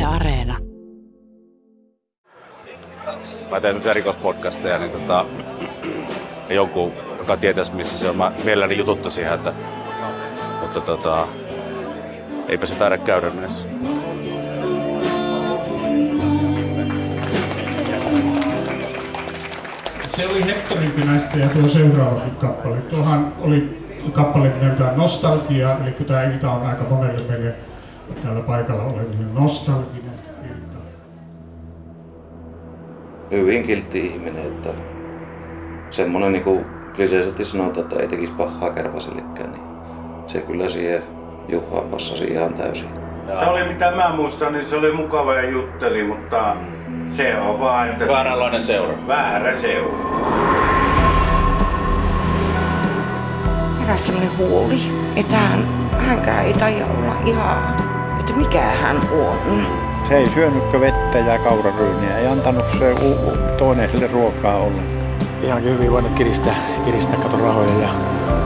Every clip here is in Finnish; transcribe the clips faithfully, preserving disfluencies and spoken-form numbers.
Areena. Mä teen nyt erikoispodcasteja, niin tota, jonkun, joka tietäisi missä se on. Mä mielelläni jututtaisin häntä, mutta tota, eipä se taida käydä näissä. Se oli Hektorin kynästä ja tuo seuraavakin kappale. Tuohan oli kappale nimeltään Nostalgia, eli kun tämä ilta on aika monelle meille täällä paikalla oleville nostalginen ilta. Hyvin kiltti ihminen, että semmoinen niin kuin kliseisesti sanotaan, että ei tekisi pahaa kärpäsellekään, niin se kyllä siihen Juhaan passasi ihan täysin. Se oli mitä mä muistan, niin se oli mukava ja jutteli, mutta se on vaan, että... Vääränlainen seura. Väärä seura. Heräs sellainen huoli, että hän, hänkään ei taida olla ihan, että mikä hän on. Se ei syönytkö vettä ja kauraryyniä, ei antanut se u- toinen sille ruokaa ollenkaan. Ihankin hyvin voinut kiristää, kiristää katon rahoja. Ja...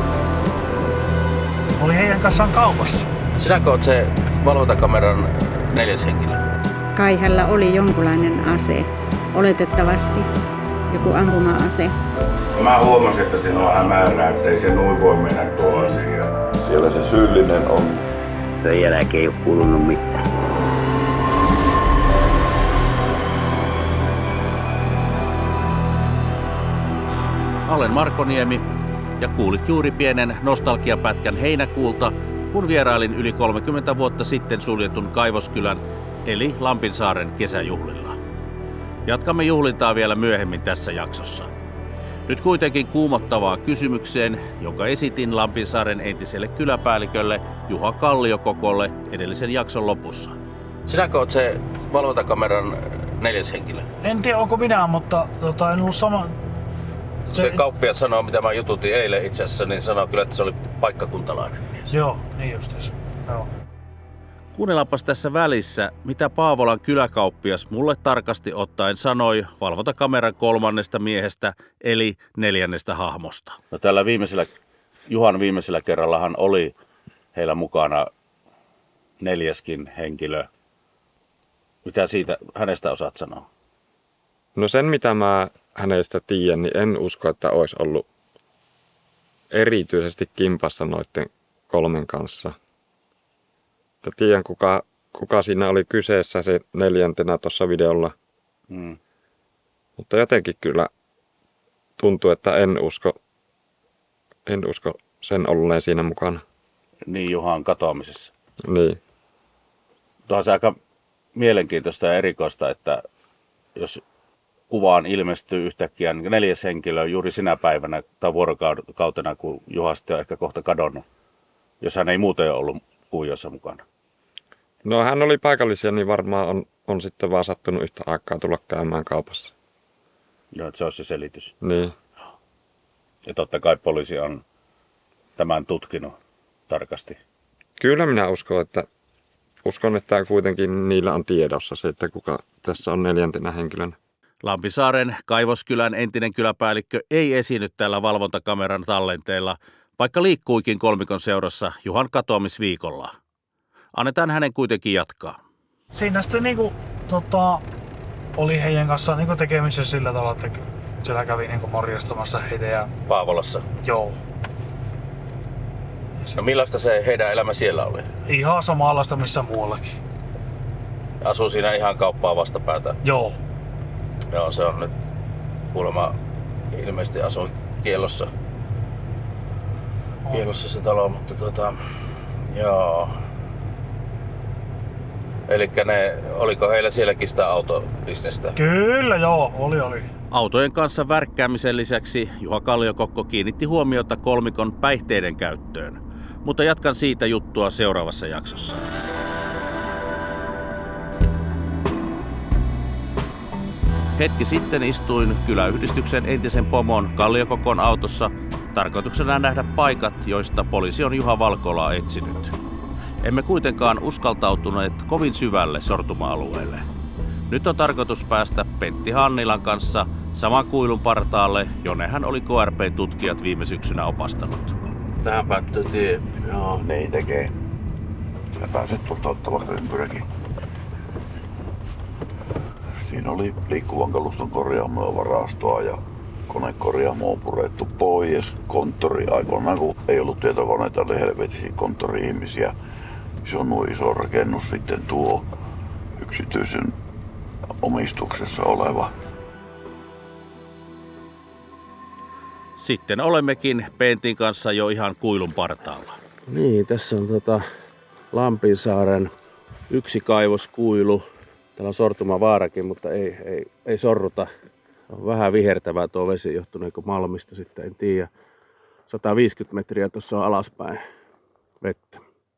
Oli heidän kanssaan kaupassa. Sinäkö oot se valvontakameran neljäs henkilö? Kai hänellä oli jonkunlainen ase, oletettavasti joku ampuma-ase. Mä huomasin, että siinä on hämärää, että ei se noin voi mennä tuo asia. Siellä se syyllinen on. Sen jälkeen ei ole kuulunut mitään. Olen Marko Niemi ja kuulit juuri pienen nostalgiapätkän heinäkuulta, kun vierailin yli kolmekymmentä vuotta sitten suljetun Kaivoskylän eli Lampinsaaren kesäjuhlilla. Jatkamme juhlintaa vielä myöhemmin tässä jaksossa. Nyt kuitenkin kuumottavaa kysymykseen, jonka esitin Lampinsaaren entiselle kyläpäällikölle Juha Kalliokokolle edellisen jakson lopussa. Sinäkö oot se valvontakameran neljäs henkilö? En tiedä onko minä, mutta tota, en ollut sama... Se, se kauppias sanoo, mitä mä jututin eilen itse asiassa, niin sanoo kyllä, että se oli paikkakuntalainen mies. Joo, niin justiinsa. Joo. Kuunnellaanpas tässä välissä, mitä Paavolan kyläkauppias mulle tarkasti ottaen sanoi valvontakameran kolmannesta miehestä, eli neljännestä hahmosta. No tällä viimeisellä, Juhan viimeisellä kerrallahan oli heillä mukana neljäskin henkilö. Mitä siitä hänestä osaat sanoa? No sen mitä mä hänestä tiedän, niin en usko, että olisi ollut erityisesti kimpassa noiden kolmen kanssa. Mutta tiedän, kuka, kuka siinä oli kyseessä se neljäntenä tuossa videolla. Hmm. Mutta jotenkin kyllä tuntuu, että en usko, en usko sen olleen siinä mukana. Niin Juhan katoamisessa. Niin. Tuohan se aika mielenkiintoista ja erikoista, että jos kuvaan ilmestyy yhtäkkiä neljäs henkilö juuri sinä päivänä tai vuorokautena, kun Juha sitten on ehkä kohta kadonnut, jos hän ei muuten ole ollut kuviossa mukana. No hän oli paikallisia, niin varmaan on, on sitten vaan sattunut yhtä aikaa tulla käymään kaupassa. Joo, että se on se selitys. Niin. Ja totta kai poliisi on tämän tutkinut tarkasti. Kyllä minä uskon, että uskon, että kuitenkin niillä on tiedossa se, että kuka tässä on neljäntenä henkilönä. Lampisaaren Kaivoskylän entinen kyläpäällikkö ei esiinny tällä valvontakameran tallenteella, vaikka liikkuikin kolmikon seurassa Juhan katoamisviikolla. Annetaan hänen kuitenkin jatkaa. Siinä sitten niinku, tota, oli heidän kanssa niinku tekemisessä sillä tavalla, että siellä kävi niinku morjastamassa heitä. Ja... Paavolassa? Joo. No millaista se heidän elämä siellä oli? Ihan samanlaista missä muuallakin. Asuu siinä ihan kauppaa vastapäätä? Joo. Joo, se on nyt kuulemma ilmeisesti asuin kiellossa. Kiellossa se talo, mutta tota, joo. Elikkä ne, oliko heillä sielläkin sitä autobisnestä? Kyllä joo, oli oli. Autojen kanssa värkkäämisen lisäksi Juha Kalliokokko kiinnitti huomiota kolmikon päihteiden käyttöön, mutta jatkan siitä juttua seuraavassa jaksossa. Hetki sitten istuin kyläyhdistyksen entisen pomon Kalliokokon autossa tarkoituksena nähdä paikat, joista poliisi on Juha Valkolaa etsinyt. Emme kuitenkaan uskaltautuneet kovin syvälle sortuma-alueelle. Nyt on tarkoitus päästä Pentti Hannilan kanssa saman kuilun partaalle, jonne hän oli K R P:n tutkijat viime syksynä opastanut. Tähän päättyy tie. Joo, niin tekee. Sä pääset tuolta ottamaan ympyräkin. Siinä oli liikkuvan kaluston korjaamoa, varastoa ja konekorjaamoa purettu pois. Konttori aikoinaan, kun ei ollut tietokoneita, oli helvetisiä konttori-ihmisiä. Se on nuo iso rakennus sitten tuo yksityisen omistuksessa oleva. Sitten olemmekin Pentin kanssa jo ihan kuilun partaalla. Niin, tässä on tota Lampinsaaren yksi kaivoskuilu. Täällä on sortumavaarakin, mutta ei, ei, ei sorruta. On vähän vihertävää tuo vesi, johtuneeko malmista sitten, en tiedä. sata viisikymmentä metriä tuossa on alaspäin vettä.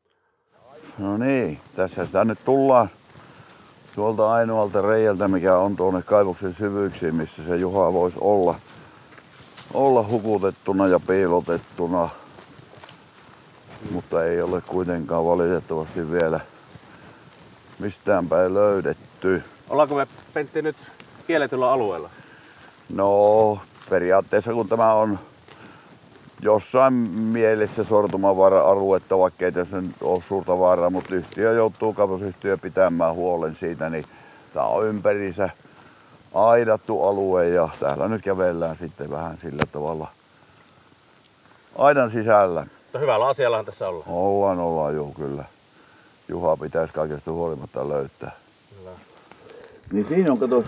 No niin, tässä sitä nyt tullaan tuolta ainoalta reiältä, mikä on tuonne kaivoksen syvyyksiin, missä se Juha voisi olla, olla hukutettuna ja piilotettuna. Mutta ei ole kuitenkaan valitettavasti vielä mistään päin löydetty. Ollaanko me, Pentti, nyt kielletyllä alueella? No, periaatteessa kun tämä on jossain mielessä sortumavaara-aluetta, vaikka ei tässä nyt ole suurta vaaraa, mutta yhtiö joutuu, kaivosyhtiö, pitämään huolen siitä, niin tämä on ympärinsä aidattu alue ja täällä nyt kävellään sitten vähän sillä tavalla aidan sisällä. Mutta hyvällä asiallahan tässä ollaan. Ollaan, ollaan, joo, kyllä. Juha pitäisi kaikesta huolimatta löytää. Kyllä. Niin siinä on, katos,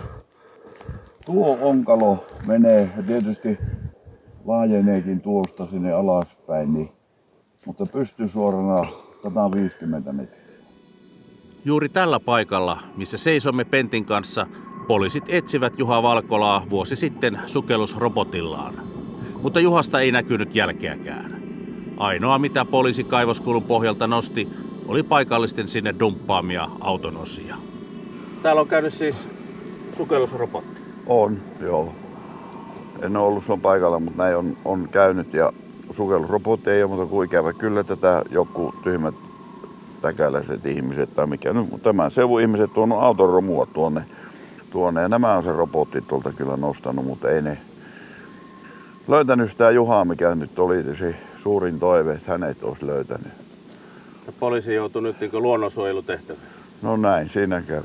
tuo onkalo menee ja tietysti laajeneekin tuosta sinne alaspäin, niin, mutta pystyy suorana sata viisikymmentä metriä. Juuri tällä paikalla, missä seisomme Pentin kanssa, poliisit etsivät Juha Valkolaa vuosi sitten sukellusrobotillaan. Mutta Juhasta ei näkynyt jälkeäkään. Ainoa mitä poliisi kaivoskulun pohjalta nosti, oli paikallisten sinne dumppaamia autonosia. Täällä on käynyt siis sukellusrobotti. On, joo. En ole ollut sun paikalla, mutta näin on, on käynyt ja sukellusrobotti ei ole muuta kuin ikävä. Kyllä tätä joku tyhmät täkäläiset ihmiset tai mikä nyt, mutta tämän seuvun ihmiset tuonut auton romua tuonne, tuonne ja nämä on se robotti tuolta kyllä nostanut, mutta ei ne löytänyt sitä Juhaa, mikä nyt oli se suurin toive, että hänet olisi löytänyt. Ja poliisi joutui nyt niin luonnonsuojelutehtäviin. No näin, siinä kävi.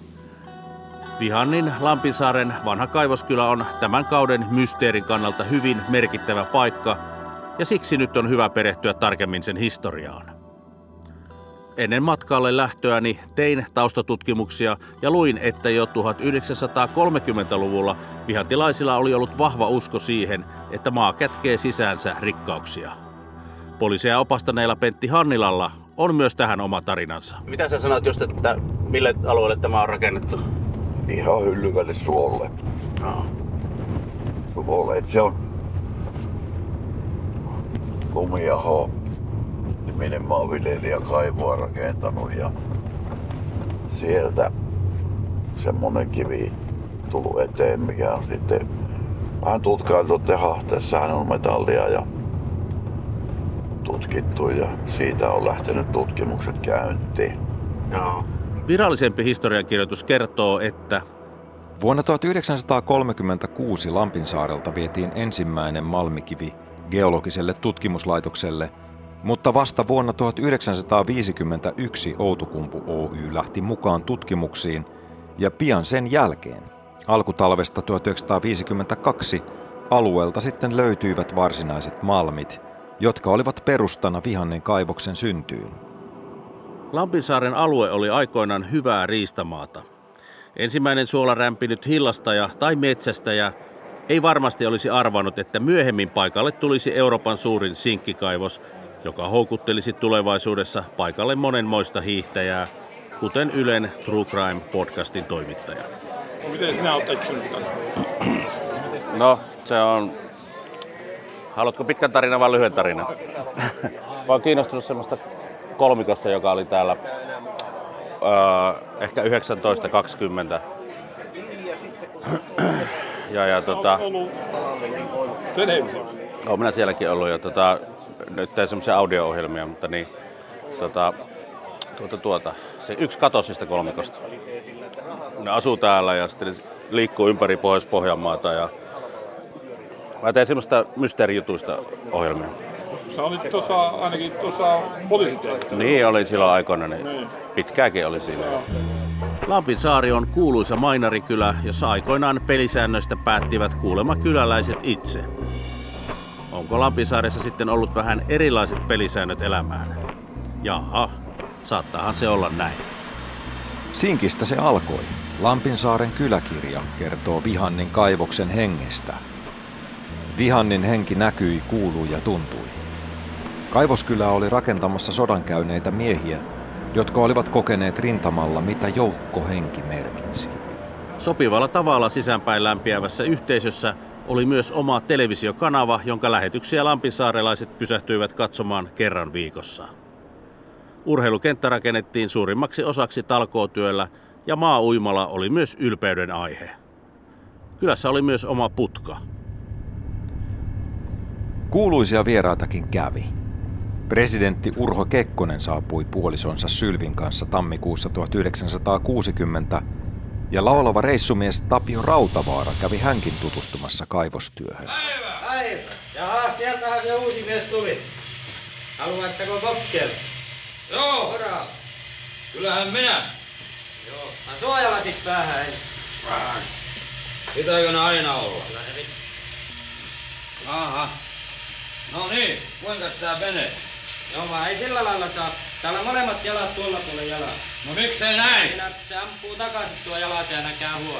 Vihannin Lampinsaaren vanha kaivoskylä on tämän kauden mysteerin kannalta hyvin merkittävä paikka, ja siksi nyt on hyvä perehtyä tarkemmin sen historiaan. Ennen matkalle lähtöäni tein taustatutkimuksia ja luin, että jo tuhatyhdeksänsataakolmekymmentäluvulla vihantilaisilla oli ollut vahva usko siihen, että maa kätkee sisäänsä rikkauksia. Poliisia opastaneella Pentti Hannilalla on myös tähän oma tarinansa. Mitä sä sanoit just, että mille alueelle tämä on rakennettu? Ihan Hyllyvälle suolle. No. Suolle, että se on Lumiaho niminen maanviljelijä kaivoa rakentanut ja sieltä semmonen kivi tullut eteen, mikä on sitten vähän tutkailtu tehdä. Tässähän on metallia ja tutkittu ja siitä on lähtenyt tutkimukset käyntiin. No. Virallisempi historiankirjoitus kertoo, että vuonna tuhatyhdeksänsataakolmekymmentäkuusi Lampinsaarelta vietiin ensimmäinen malmikivi geologiselle tutkimuslaitokselle, mutta vasta vuonna tuhatyhdeksänsataaviisikymmentäyksi Outokumpu Oy lähti mukaan tutkimuksiin ja pian sen jälkeen, alkutalvesta tuhatyhdeksänsataaviisikymmentäkaksi, alueelta sitten löytyivät varsinaiset malmit, jotka olivat perustana Vihannin kaivoksen syntyyn. Lampinsaaren alue oli aikoinaan hyvää riistamaata. Ensimmäinen suola rämpinyt hillastaja tai metsästäjä ei varmasti olisi arvannut, että myöhemmin paikalle tulisi Euroopan suurin sinkkikaivos, joka houkuttelisi tulevaisuudessa paikalle monenmoista hiihtäjää, kuten Ylen True Crime-podcastin toimittaja. Miten sinä olet eksynyt? No, se on... Haluatko pitkän tarinan vai lyhyen tarinan? Mä oon kiinnostunut semmoista kolmikosta, joka oli täällä öö, ehkä yhdeksäntoista kaksikymmentä. Ja, ja tota... Oon minä sielläkin ollut ja tota... Nyt tein semmoisia audio-ohjelmia, mutta niin... Tota... Tuota, tuota. Se yksi katosi sitä kolmikosta. Ne asuu täällä ja sitten liikkuu ympäri Pohjois-Pohjanmaata ja... Mä tein semmoista mysteerijutuista ohjelmia. Sä olit tuossa, ainakin tuossa poliisitehtävässä. Niin oli silloin aikoina, niin pitkääkin oli siinä. Lampinsaari on kuuluisa mainarikylä, jossa aikoinaan pelisäännöistä päättivät kuulemma kyläläiset itse. Onko Lampinsaaressa sitten ollut vähän erilaiset pelisäännöt elämään? Jaha, saattaahan se olla näin. Sinkistä se alkoi. Lampinsaaren kyläkirja kertoo Vihannin kaivoksen hengestä. Vihannin henki näkyi, kuului ja tuntui. Kaivoskylä oli rakentamassa sodankäyneitä miehiä, jotka olivat kokeneet rintamalla, mitä joukkohenki merkitsi. Sopivalla tavalla sisäänpäin lämpiävässä yhteisössä oli myös oma televisiokanava, jonka lähetyksiä lampinsaarelaiset pysähtyivät katsomaan kerran viikossa. Urheilukenttä rakennettiin suurimmaksi osaksi talkootyöllä ja maa-uimala oli myös ylpeyden aihe. Kylässä oli myös oma putka. Kuuluisia vieraitakin kävi. Presidentti Urho Kekkonen saapui puolisonsa Sylvin kanssa tammikuussa tuhatyhdeksänsataakuusikymmentä ja laulava reissumies Tapio Rautavaara kävi hänkin tutustumassa kaivostyöhön. Päivä! Päivä! Jaha, sieltähän se uusi mies tuli. Haluatteko kokkeelle? Joo! Horaa! Kyllähän minä. Joo. Mä suojalasit päähän ensin. Vähän. Pitääkö ne aina olla? Kyllä ne pitää. Aha. No niin, kuinka tää menee? Joo, vaan ei sillä lailla saa. Täällä on molemmat jalat tuolla puolen jalat. No miksei näin? Siinä se ampuu takaisin tuo jalat ja näkää huono.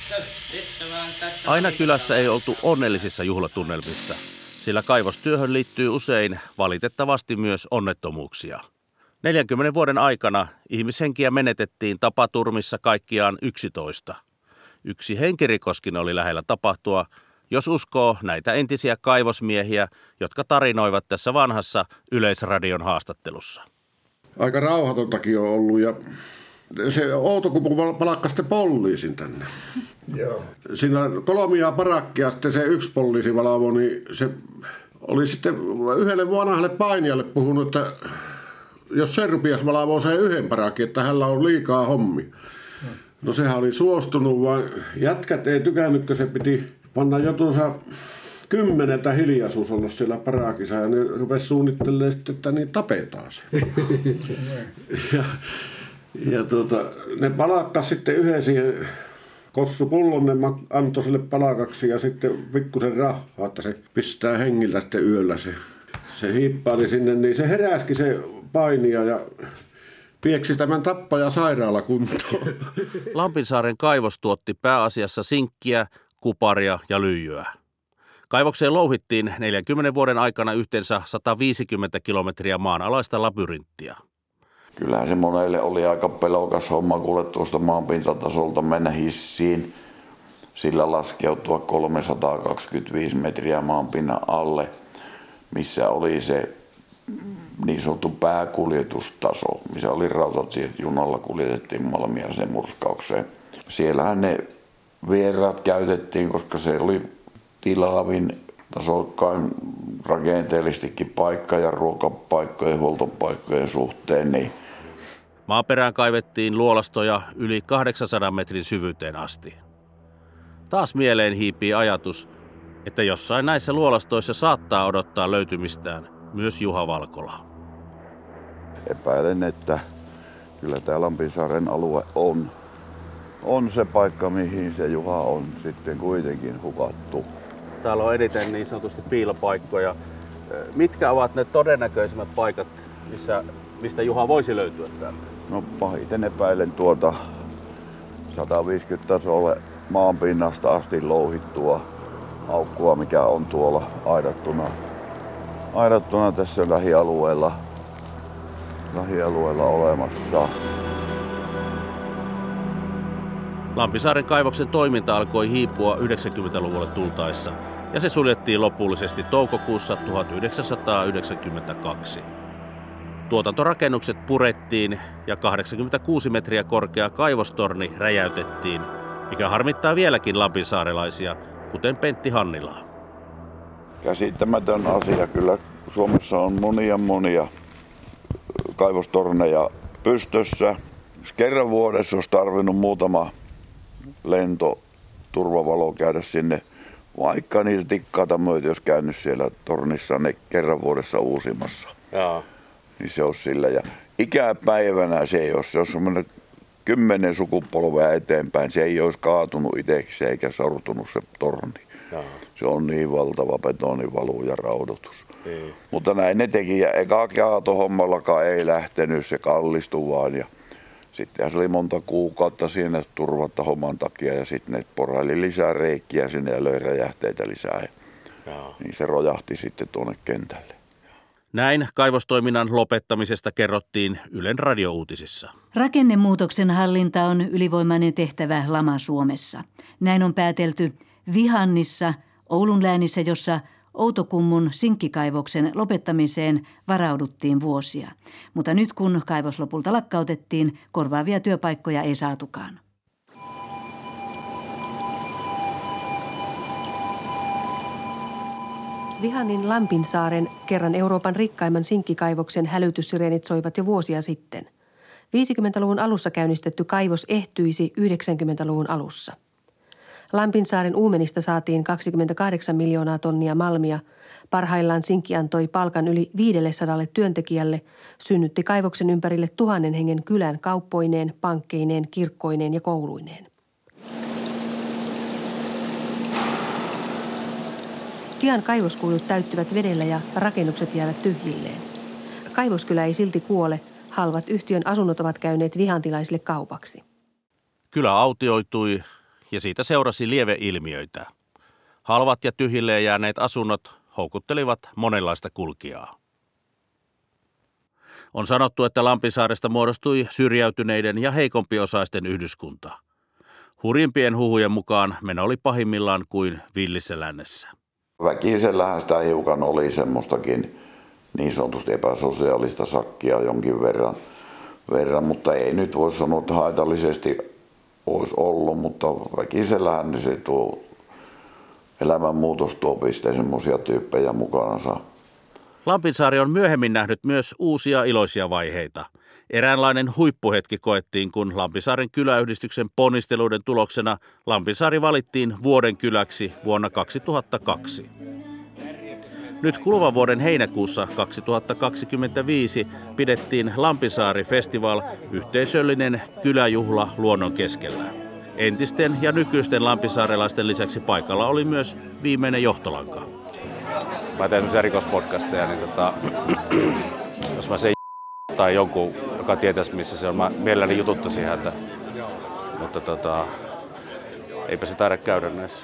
Aina kylässä ei oltu onnellisissa juhlatunnelmissa, sillä kaivostyöhön liittyy usein valitettavasti myös onnettomuuksia. neljänkymmenen vuoden aikana ihmishenkiä menetettiin tapaturmissa kaikkiaan yksitoista. Yksi henkirikoskin oli lähellä tapahtua, jos uskoo näitä entisiä kaivosmiehiä, jotka tarinoivat tässä vanhassa Yleisradion haastattelussa. Aika rauhatontakin on ollut ja se Outokumpu palkkasi sitten poliisin tänne. Joo. Siinä kolmia parakkia sitten se yksi poliisi valvo, niin se oli sitten yhdelle vanhalle painijalle puhunut, että jos se rupesi valvoa sen yhden parakin, että hänellä on liikaa hommi. No sehän oli suostunut, vaan jätkät ei tykännyt, kun se piti panna jotunsa kymmeneltä hiljaisuus olla siellä parakissa ja ne rupesi suunnittelemaan sitten, että niin tapetaan se. ja ja tuota, ne palakkas sitten yhden siihen kossupullon, ne antoi sille palakaksi ja sitten pikkusen rahaa, että se pistää hengiltä sitten yöllä se. Se hiippaili sinne, niin se heräski se painija ja pieksi tämän tappaja sairaalakuntoon. Lampinsaaren kaivos tuotti pääasiassa sinkkiä, kuparia ja lyijyä. Kaivokseen louhittiin neljänkymmenen vuoden aikana yhteensä sata viisikymmentä kilometriä maanalaista labyrinttiä. Kyllähän se monelle oli aika pelokas homma kuule tuosta maanpintatasolta mennä hissiin. Sillä laskeutua kolmesataakaksikymmentäviisi metriä maanpinnan alle, missä oli se niin sanottu pääkuljetustaso, missä oli rautatiet, junalla kuljetettiin malmia sen murskaukseen. Siellähän ne vieraat käytettiin, koska se oli tilaavin tasokkain rakenteellistikin paikka ja ruokapaikkojen, huoltopaikkojen suhteen. Niin maaperään kaivettiin luolastoja yli kahdeksansadan metrin syvyyteen asti. Taas mieleen hiipii ajatus, että jossain näissä luolastoissa saattaa odottaa löytymistään myös Juha Valkola. Epäilen, että kyllä tämä Lampinsaaren alue on, on se paikka, mihin se Juha on sitten kuitenkin hukattu. Täällä on eniten niin sanotusti piilopaikkoja. Mitkä ovat ne todennäköisimmät paikat, missä, mistä Juha voisi löytyä täältä? No pahiten epäilen tuota sata viisikymmentä tasolle maanpinnasta asti louhittua aukkua, mikä on tuolla aidattuna, aidattuna tässä lähialueella, lähialueella olemassa. Lampinsaaren kaivoksen toiminta alkoi hiipua yhdeksänkymmentäluvulle tultaessa ja se suljettiin lopullisesti toukokuussa tuhatyhdeksänsataayhdeksänkymmentäkaksi. Tuotantorakennukset purettiin ja kahdeksankymmentäkuusi metriä korkea kaivostorni räjäytettiin, mikä harmittaa vieläkin lampinsaarelaisia, kuten Pentti Hannilaa. Käsittämätön asia. Kyllä Suomessa on monia monia kaivostorneja pystyssä. Kerran vuodessa olisi tarvinnut muutama lentoturvavalo käydä sinne, vaikka niitä tikkaita myötä, jos käynyt siellä tornissa ne kerran vuodessa uusimassa. Jaa. Niin se olisi sillä. Ja ikäpäivänä se ei ole. Se on semmoinen kymmenen sukupolvea eteenpäin se ei olisi kaatunut itseksi eikä sortunut se torni. Jaa. Se on niin valtava betonivalu ja raudoitus. Ei. Mutta näin ne teki ja eka kaatohommallakaan ei lähtenyt, se kallistui vaan. Ja sitten se oli monta kuukautta siinä turvatta homman takia ja sitten ne poraili lisää reikkiä sinne ja löi räjähteitä lisää. Jaa. Niin se rojahti sitten tuonne kentälle. Näin kaivostoiminnan lopettamisesta kerrottiin Ylen radiouutisissa. Rakennemuutoksen hallinta on ylivoimainen tehtävä Lama-Suomessa. Näin on päätelty Vihannissa, Oulun läänissä, jossa Outokummun sinkkikaivoksen lopettamiseen varauduttiin vuosia. Mutta nyt kun kaivos lopulta lakkautettiin, korvaavia työpaikkoja ei saatukaan. Vihannin Lampinsaaren, kerran Euroopan rikkaimman sinkkikaivoksen hälytyssireenit soivat jo vuosia sitten. viisikymmentäluvun alussa käynnistetty kaivos ehtyisi yhdeksänkymmentäluvun alussa. Lampinsaaren uumenista saatiin kaksikymmentäkahdeksan miljoonaa tonnia malmia. Parhaillaan sinkki antoi palkan yli viidessäsadalla työntekijälle, synnytti kaivoksen ympärille tuhannen hengen kylän kauppoineen, pankkeineen, kirkkoineen ja kouluineen. Pian kaivoskuilut täyttyvät vedellä ja rakennukset jäävät tyhjilleen. Kaivoskylä ei silti kuole. Halvat yhtiön asunnot ovat käyneet vihantilaisille kaupaksi. Kylä autioitui ja siitä seurasi lieveilmiöitä. Halvat ja tyhjilleen jääneet asunnot houkuttelivat monenlaista kulkijaa. On sanottu, että Lampisaaresta muodostui syrjäytyneiden ja heikompiosaisten yhdyskunta. Hurjimpien huhujen mukaan meno oli pahimmillaan kuin villissä lännessä. Väkisellähän sitä hiukan oli semmoistakin niin sanotusti epäsosiaalista sakkia jonkin verran, verran, mutta ei nyt voi sanoa, että haitallisesti olisi ollut, mutta väkisellähän se tuo elämänmuutos tuo pisteen semmoisia tyyppejä mukanansa. Lampinsaari on myöhemmin nähnyt myös uusia iloisia vaiheita. Eräänlainen huippuhetki koettiin, kun Lampisaaren kyläyhdistyksen ponnisteluiden tuloksena Lampisaari valittiin vuoden kyläksi vuonna kaksituhattakaksi. Nyt kuluvan vuoden heinäkuussa kaksituhattakaksikymmentäviisi pidettiin Lampisaari Festival, yhteisöllinen kyläjuhla luonnon keskellä. Entisten ja nykyisten lampisaarelaisten lisäksi paikalla oli myös viimeinen johtolanka. Mä teen semmoisia rikospodcasteja, niin tota, jos mä se tai jonkun, joka tietäisi missä se on, mä mielelläni jututtaisin häntä. Mutta tota, eipä se taida käydä näissä.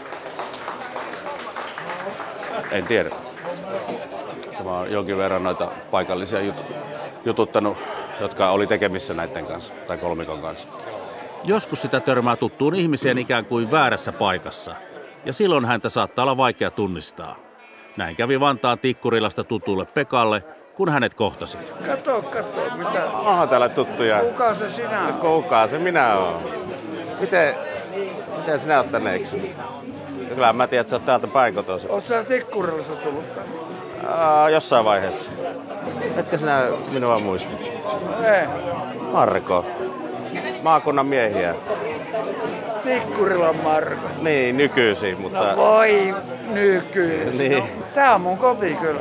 En tiedä. Mä oon jonkin verran noita paikallisia jut- jututtanut, jotka oli tekemissä näiden kanssa, tai kolmikon kanssa. Joskus sitä törmää tuttuun ihmiseen ikään kuin väärässä paikassa, ja silloin häntä saattaa olla vaikea tunnistaa. Näin kävi Vantaan Tikkurilasta tutulle Pekalle, kun hänet kohtasi. Kato, kato, mitä? Onhan täällä tuttuja. Kuka se sinä on? Kuka se minä oon? Miten, miten sinä oot tänne eksynyt? Kyllä mä tiedän, että sä oot täältä päin kotoisin. Oot sä Tikkurilassa tullut tänne? Aa, jossain vaiheessa. Etkö sinä minua muista? Ei. Marko. Maakunnan miehiä. Tikkurilan Marko. Niin, nykyisin, mutta... No voi nykyisin. Niin. No, tää on mun kotikylä.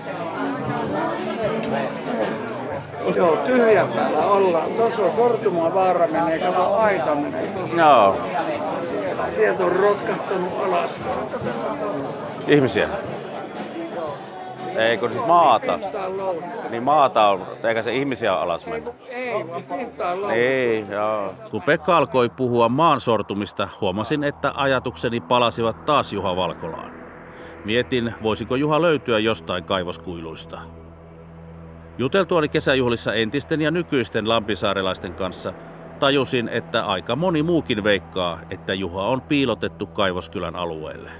Joo, tyhjän päällä ollaan. Tuossa on Sortumaan vaara menee, kato aita menee. Joo. Sieltä on rotkahtanut alas. Ihmisiä? Ei, kun siis maata. Niin maata on, eikä se ihmisiä on alas mennyt. Ei, vaan pinta on Ei, joo. Kun Pekka alkoi puhua maan sortumista, huomasin, että ajatukseni palasivat taas Juha Valkolaan. Mietin, voisiko Juha löytyä jostain kaivoskuiluista. Juteltuani kesäjuhlissa entisten ja nykyisten lampisaarelaisten kanssa tajusin, että aika moni muukin veikkaa, että Juha on piilotettu Kaivoskylän alueelle.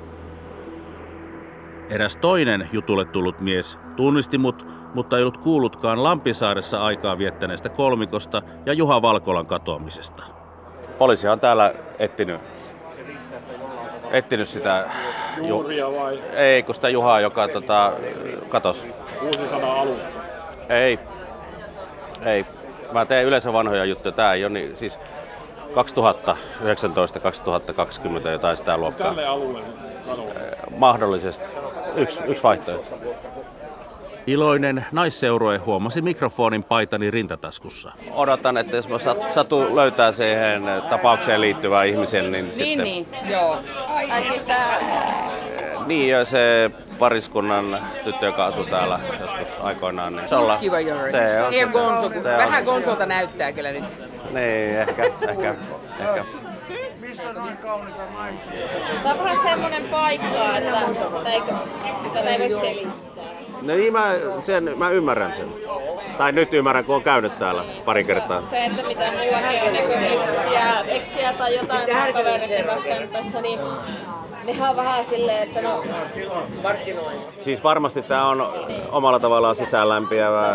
Eräs toinen jutulle tullut mies tunnisti mut, mutta ei ollut kuullutkaan Lampisaaressa aikaa viettäneestä kolmikosta ja Juha Valkolan katoamisesta. Poliisi on täällä etsinyt, etsinyt sitä... Juuria vai? Ei, kun sitä Juhaa, joka tota, katosi. Uusi sana alussa. Ei. Ei. Mä teen yleensä vanhoja juttuja. Tää ei ole niin, siis kaksituhattayhdeksäntoista kaksituhattakaksikymmentä jotain sitä luokkaa. Tälle alueelle katoaa. Mahdollisesti. Yksi, yksi vaihtoehto. Iloinen naisseurue huomasi mikrofonin paitani rintataskussa. Odotan, että jos mä satu löytää siihen tapaukseen liittyvää ihmisen, niin, Niin, sitten... niin, joo. Ai siis tää... Niin, ja se pariskunnan tyttö, joka asuu täällä joskus aikoinaan. Niin se olla... Kiva Jörn. Se on, Ei ole gonzo, kun se on- vähän gonsolta näyttää kyllä nyt. Niin, ehkä, ehkä, ehkä. Missä noin kauniita naisia? Tämä on vähän semmoinen paikka, että että eikö, sitä ei voi selittää. No niin, mä, sen, mä ymmärrän sen. Tai nyt ymmärrän, kun on käynyt täällä pari kertaa. Se, että mitä mullakin on niin eksiä, eksiä tai jotain kavereiden kanssa käynyt tässä, niin nehän on vähän silleen, että no... Siis varmasti tää on omalla tavallaan sisäänlämpiävää.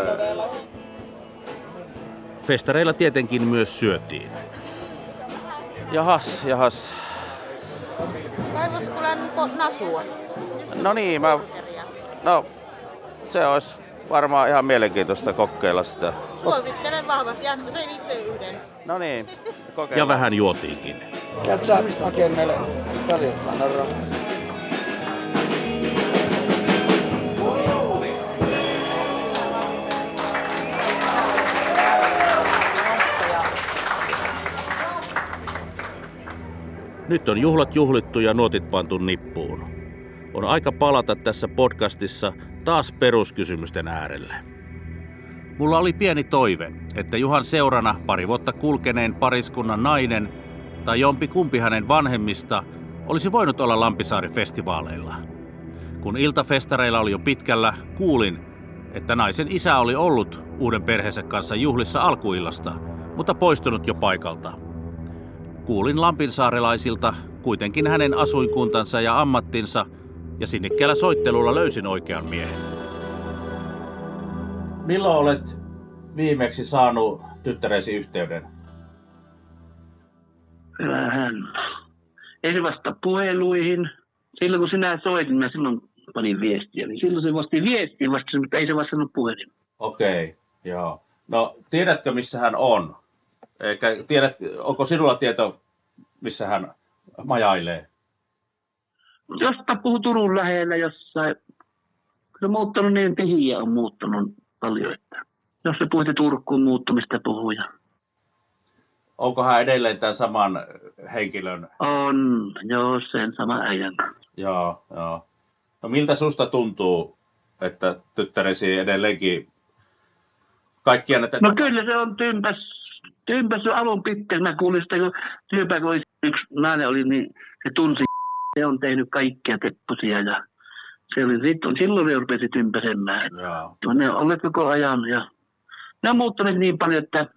Festareilla tietenkin myös syötiin. Jahas, jahas. Kaivoskylän po- nasua. No niin, mä... No, se olisi varmaan ihan mielenkiintoista kokeilla sitä. Suosittelen vahvasti. Äsken söin itse yhden. No niin, kokeillaan. Ja vähän juotiinkin. Käyt sä hakee meille tarjottaan narraa? Nyt on juhlat juhlittu ja nuotit pantu nippuun. On aika palata tässä podcastissa taas peruskysymysten äärelle. Mulla oli pieni toive, että Juhan seurana pari vuotta kulkeneen pariskunnan nainen tai jompikumpi hänen vanhemmista olisi voinut olla Lampisaari-festivaaleilla. Kun iltafestareilla oli jo pitkällä, kuulin, että naisen isä oli ollut uuden perheensä kanssa juhlissa alkuillasta, mutta poistunut jo paikalta. Kuulin lampinsaarelaisilta kuitenkin hänen asuinkuntansa ja ammattinsa, ja sinnikkäällä soittelulla löysin oikean miehen. Milloin olet viimeksi saanut tyttäresi yhteyden? Vähän. Ei vasta puheluihin. Silloin kun sinä soitin, mä silloin panin viestiä. Niin silloin se vasti viestiä vasta, mutta ei se vastannut puhelin. Okei, okay, joo. No, tiedätkö missä hän on? Eikä tiedät, onko sinulla tieto, missä hän majailee? Jostain puhuu Turun lähellä jossain. Se on muuttanut niin pihiä, on muuttanut paljon, että jos se puhutte Turkuun muuttumista puhuja. Onko hän edelleen tämän saman henkilön? On, joo, sen sama äijän. Joo, joo. No miltä susta tuntuu, että tyttäresi edelleenkin kaikkia näitä... No kyllä se on tympäs, tympäs jo alun pitkään. Mä kuulin sitä, kun työpaikoissa yksi nainen oli, niin se tunsi, se on tehnyt kaikkia teppusia ja se oli sitten, silloin ne rupesi tympäsemään. Joo. Ne on olleet koko ajan ja ne on muuttuneet niin paljon, että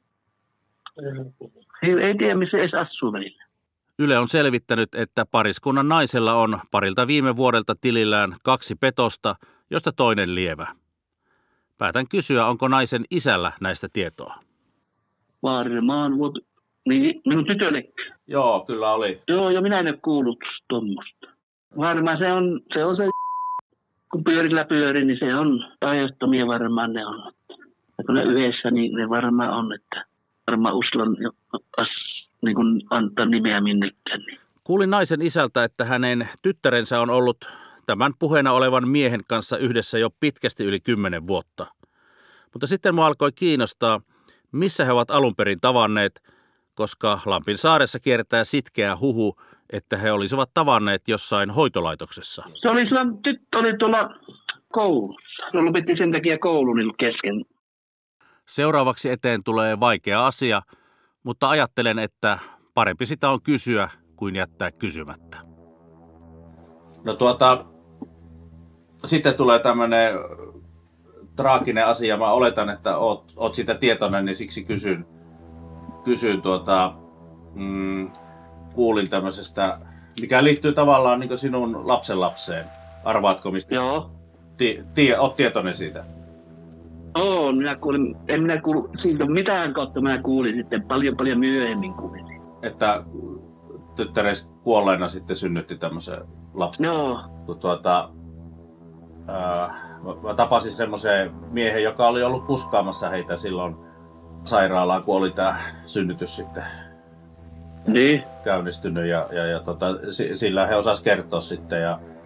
ei tiedä, missä edes asuu välillä. Yle on selvittänyt, että pariskunnan naisella on parilta viime vuodelta tilillään kaksi petosta, josta toinen lievä. Päätän kysyä, onko naisen isällä näistä tietoa. Varmaan, mutta niin, minun tytölle. Joo, kyllä oli. Joo, ja minä en ole kuullut tuommoista. Varmaan se on se, on se kun pyörillä pyörii, niin se on aiottomia varmaan ne on. Ja kun ne yhdessä, niin ne varmaan on, että varmaan uskallan niin kuin antaa nimeä minnekään. Niin. Kuulin naisen isältä, että hänen tyttärensä on ollut tämän puheena olevan miehen kanssa yhdessä jo pitkästi yli kymmenen vuotta. Mutta sitten mua alkoi kiinnostaa, missä he ovat alun perin tavanneet, koska Lampinsaaressa kiertää sitkeä huhu, että he olisivat tavanneet jossain hoitolaitoksessa. Se oli silloin, tyttö oli tuolla koulussa. Se lopetti sen takia koulun kesken. Seuraavaksi eteen tulee vaikea asia, mutta ajattelen, että parempi sitä on kysyä kuin jättää kysymättä. No tuota, sitten tulee tämmöinen traaginen asia. Mä oletan, että oot, oot sitä tietoinen, niin siksi kysyn, kysyn tuota, mm, kuulin tämmöisestä, mikä liittyy tavallaan niin kuin sinun lapsenlapseen. Arvaatko mistä? Joo. Ti, ti, oot tietoinen siitä? Oo, minä kuulin, en minä kuulu, siitä mitään kautta minä kuulin sitten paljon paljon myöhemmin kuulin. Että tyttäres kuolleena sitten synnytti tämmöisen lapsen. Joo. Tuota, ää, mä tapasin semmoisen miehen, joka oli ollut puskaamassa heitä silloin sairaalaan, kun oli tää synnytys sitten niin. käynnistynyt. Ja, ja, ja tota, sillä he osas kertoa sitten. Ja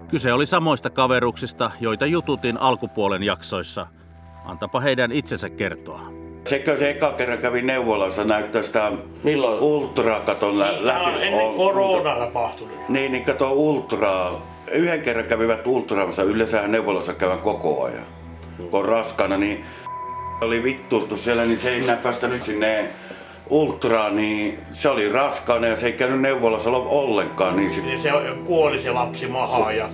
Kyse oli samoista kaveruksista, joita jututin alkupuolen jaksoissa. Antapa heidän itsensä kertoa. Sekö se eka kerran kävi neuvolassa näyttää sitä Milloin? ultraa, katon lä- läpi. Ennen koronaa tapahtunut. Niin, niin kato ultraa. Yhden kerran kävivät ultraamassa, yleensähän neuvolassa käydään koko ajan. Kun on raskaana, niin oli vittuiltu siellä, niin se ei enää päästänyt sinne ultraan, niin se oli raskaana ja se ei käynyt neuvolassa ollenkaan. Niin sit... Se kuoli se lapsi mahaan. Ja...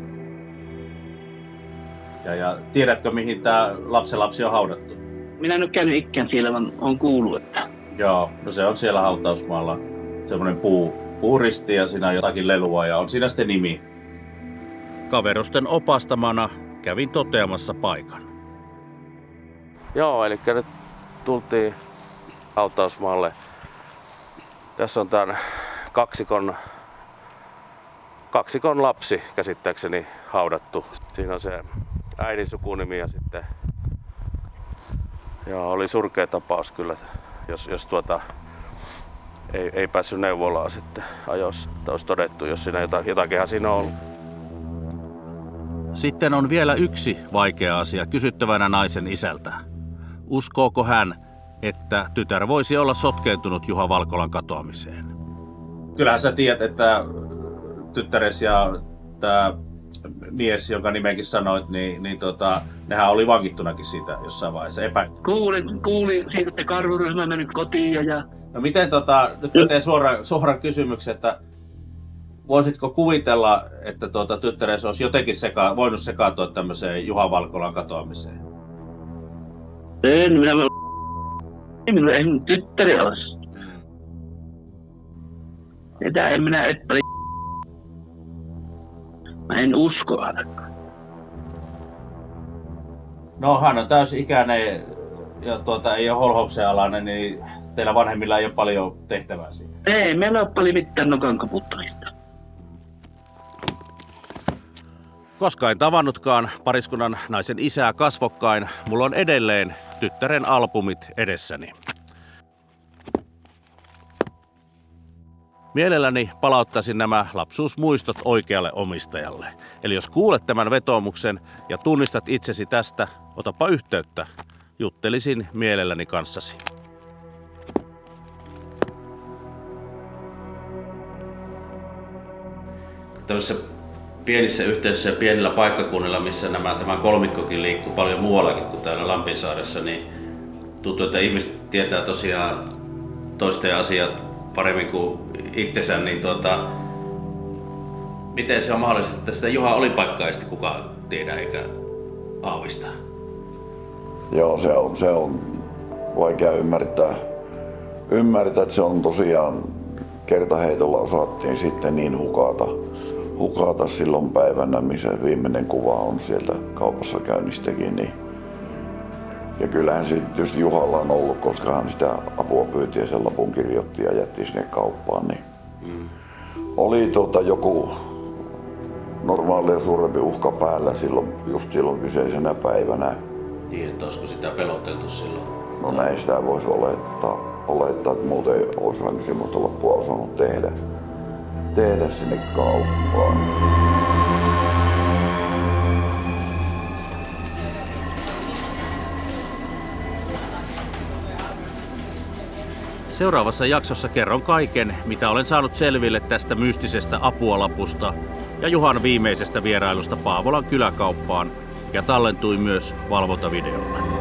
Ja, ja tiedätkö, mihin tämä lapsenlapsi on haudattu? Minä en ole käynyt ikään siellä, vaan on kuullut, että... Joo, no se on siellä hautausmaalla. Semmoinen puu, puuristi ja siinä on jotakin lelua ja on siinä sitten nimi. Kaverusten opastamana kävin toteamassa paikan. Joo, eli nyt tultiin hautausmaalle. Tässä on tämän kaksikon, kaksikon lapsi käsittääkseni haudattu. Siinä on se äidin sukunimi ja sitten... Joo, oli surkea tapaus kyllä, jos, jos tuota, ei, ei päässyt neuvolaan sitten ajoissa. Olisi todettu, jos siinä jotakin, jotakinhan siinä on ollut. Sitten on vielä yksi vaikea asia kysyttävänä naisen isältä. Uskooko hän, että tytär voisi olla sotkeentunut Juha Valkolan katoamiseen? Kyllähän sä tiedät, että tyttäres ja tämä mies, jonka nimenkin sanoit, niin, niin tota, nehän oli vankittunakin siitä jossain vaiheessa. Epä... Kuulin, kuulin siitä, että karvuryhmä on mennyt kotiin ja... ja... No miten tota, nyt mä teen suoran, suoran kysymyksen, että voisitko kuvitella, että tuota, tyttäres olisi jotenkin seka, voinut sekaantua tämmöiseen Juha Valkolan katoamiseen? En, minä... Ei minulla ei minun tyttäri olisi. Sitä en minä epäili. Mä en usko ainakaan. No hän on täysi-ikäinen ja tuota, ei ole holhouksen alainen, niin teillä vanhemmilla ei ole paljon tehtävää siinä. Ei, meillä ole paljon mitään nokan kaputtamista. Koska en tavannutkaan pariskunnan naisen isää kasvokkain, mulla on edelleen tyttären albumit edessäni. Mielelläni palauttaisin nämä lapsuusmuistot oikealle omistajalle. Eli jos kuulet tämän vetoomuksen ja tunnistat itsesi tästä, otapa yhteyttä. Juttelisin mielelläni kanssasi. Tämmöisissä pienissä yhteisöissä ja pienillä paikkakunnilla, missä nämä, tämä kolmikkokin liikkuu paljon muuallakin kuin täällä Lampinsaaressa, niin tuntuu, että ihmiset tietää tosiaan toisten asiat paremmin kuin itsensä, niin tuota, miten se on mahdollista, että sitä Juha Olipaikkaa ei sitten kukaan tiedä eikä aavista? Joo, se on, se on vaikea ymmärtää. Ymmärtää, että se on tosiaan kertaheitolla osattiin sitten niin hukata, hukata silloin päivänä, missä viimeinen kuva on sieltä kaupassa käynnistäkin. Niin. Ja kyllähän se tietysti Juhalla on ollut, koska hän sitä apua pyyti ja sen lapun kirjoitti ja jätti sinne kauppaan. Niin mm. Oli tuota joku normaalia suurempi uhka päällä silloin, just silloin kyseisenä päivänä. Niin, että olisiko sitä peloteltu silloin? No näin sitä voisi olettaa, olettaa että muuten ei olisi vaikka semmoista loppua osannut tehdä, tehdä sinne kauppaan. Seuraavassa jaksossa kerron kaiken, mitä olen saanut selville tästä mystisestä apualapusta ja Juhan viimeisestä vierailusta Paavolan kyläkauppaan, mikä tallentui myös valvontavideolle.